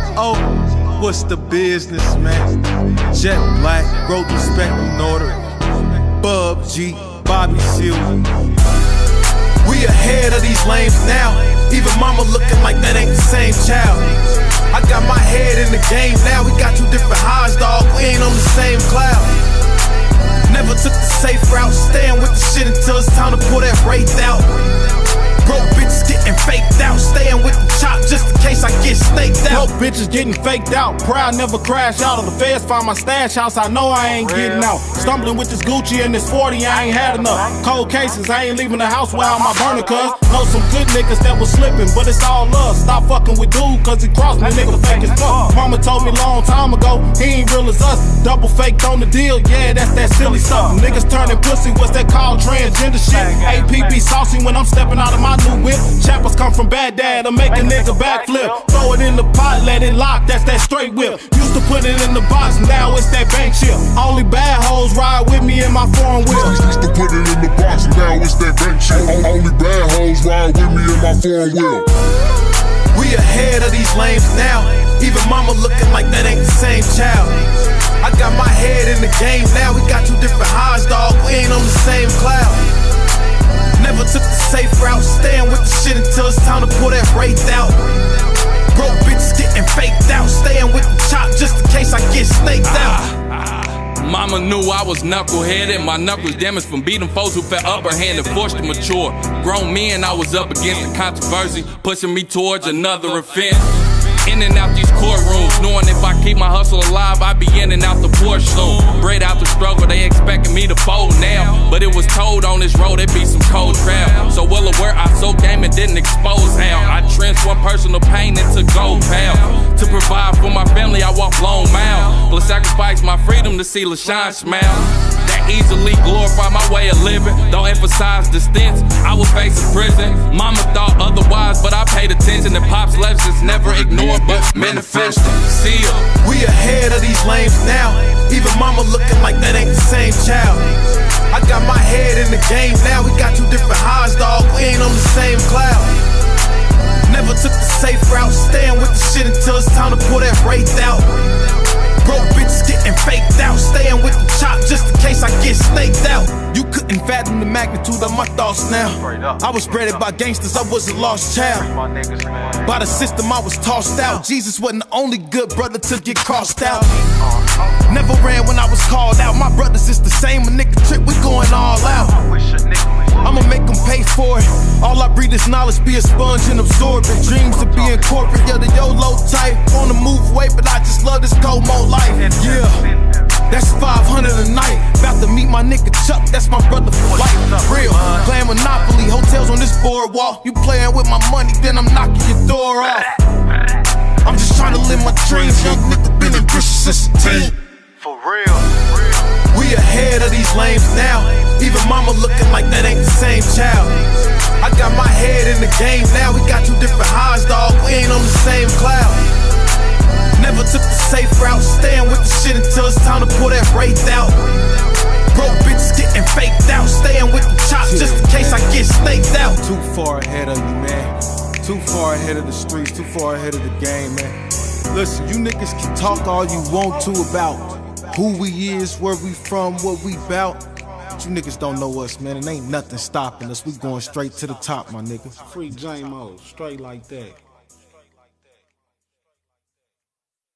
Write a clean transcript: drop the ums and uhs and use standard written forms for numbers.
Oh, what's the business, man? Jet Black, growth, respect, and order. Bub G, Bobby Seale. We ahead of these lames now. Even mama looking like that ain't the same child. I got my head in the game now. We got two different highs, dog. We ain't on the same cloud. Never took the safe route. Staying with the shit until it's time to pull that wraith out. Broke bitches getting faked out. Staying with the chop just in case I get snaked out. Broke bitches getting faked out. Proud never crash out. Of the feds find my stash house, I know I ain't getting out. Stumbling with this Gucci and this 40, I ain't had enough. Cold cases, I ain't leaving the house without my burner, cuz. Know some good niggas that was slipping, but it's all love. Stop fucking with dude, cause he crossed me, nigga fake as fuck. Mama told me long time ago, he ain't real as us. Double faked on the deal, yeah, that's that silly stuff. Niggas turning pussy, what's that called? Transgender shit. AP be saucy when I'm stepping out of my new whip. Chappers come from Baghdad to make a nigga backflip. Throw it in the pot, let it lock, that's that straight whip. Used to put it in the box, now it's that bank shit. Only bad hoes ride with me in my foreign wheel. Used to put it in the box, now it's that bank shit. Only bad hoes ride with me in my foreign wheel. We ahead of these lames now. Even mama looking like that ain't the same child. I got my head in the game now. We got two different highs, dog. We ain't on the same cloud. Never took the safe route. Staying with the shit until it's time to pull that wraith out. Broke bitches getting faked out. Staying with the chop just in case I get snaked out. Mama knew I was knuckleheaded. My knuckles damaged from beating foes who felt upper hand and forced to mature. Grown men, I was up against the controversy, pushing me towards another offense. In and out these courtrooms, knowing if I keep my hustle alive, I be in and out the porch soon. Bred out the struggle, they expecting me to fold now. But it was told on this road, it be some cold travel. So well aware, I so game and didn't expose how I transformed personal pain into gold pound. To provide for my family, I walk long mile. Plus sacrifice my freedom to see LaShawn smile. That easily glorify my way of living. Don't emphasize the stints, I was facing prison. Mama thought otherwise, but I paid attention. And Pop's lessons never ignored, but manifested. See ya. We ahead of these lames now. Even mama looking like that ain't the same child. I got my head in the game now. We got two different highs, dog. We ain't on the same cloud. Never took the safe route. Staying with the shit until it's time to pull that wraith out. Broke bitches getting faked out. Staying with the chop just in case I get snaked out. You couldn't fathom the magnitude of my thoughts now. I was bred by gangsters, I was a lost child. By the system I was tossed out. Jesus wasn't the only good brother to get crossed out. Never ran when I was called out. My brothers is the same, a nigga trick, we going all out. I'ma make them pay for it. All I breathe is knowledge, be a sponge and absorb it. Dreams to be in corporate, yeah, the YOLO type. On the move away, but I just love this cold mode life. Yeah, that's 500 a night. About to meet my nigga Chuck, that's my brother for life. Real, playing Monopoly, hotels on this boardwalk. You playing with my money, then I'm knocking your door off. I'm just trying to live my dreams. Young nigga been in Bristol since a teen. For real. We ahead of these lames now. Even mama looking like that ain't the same child. I got my head in the game now. We got two different highs, dog. We ain't on the same cloud. Never took the safe route. Staying with the shit until it's time to pull that wraith out. Broke bitches getting faked out. Staying with the chop just in case I get snaked out. Too far ahead of you, man. Too far ahead of the streets, too far ahead of the game, man. Listen, you niggas can talk all you want to about who we is, where we from, what we bout. But you niggas don't know us, man, and ain't nothing stopping us. We going straight to the top, my nigga. Free J-Mo, straight like that.